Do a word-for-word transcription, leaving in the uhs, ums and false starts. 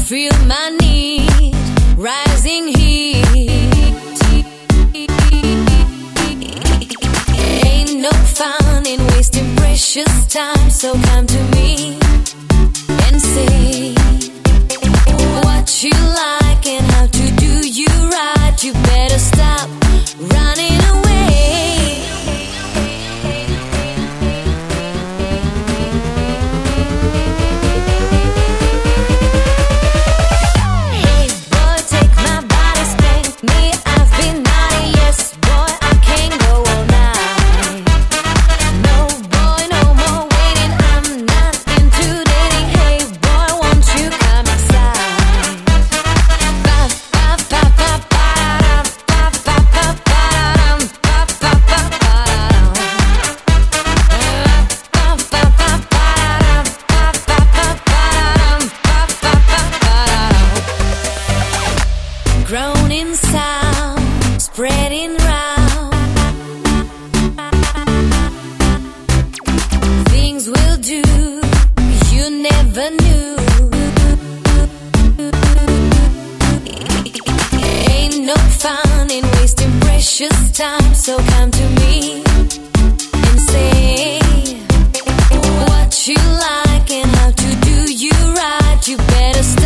feel my need, rising heat. Ain't no fun in wasting precious time, so come to me and say what you like and how to do you right. You better stop running away. Grown in sound, spreading round. Things we'll do you never knew. Ain't no fun in wasting precious time, so come to me and say what you like and how to do you right. You better stop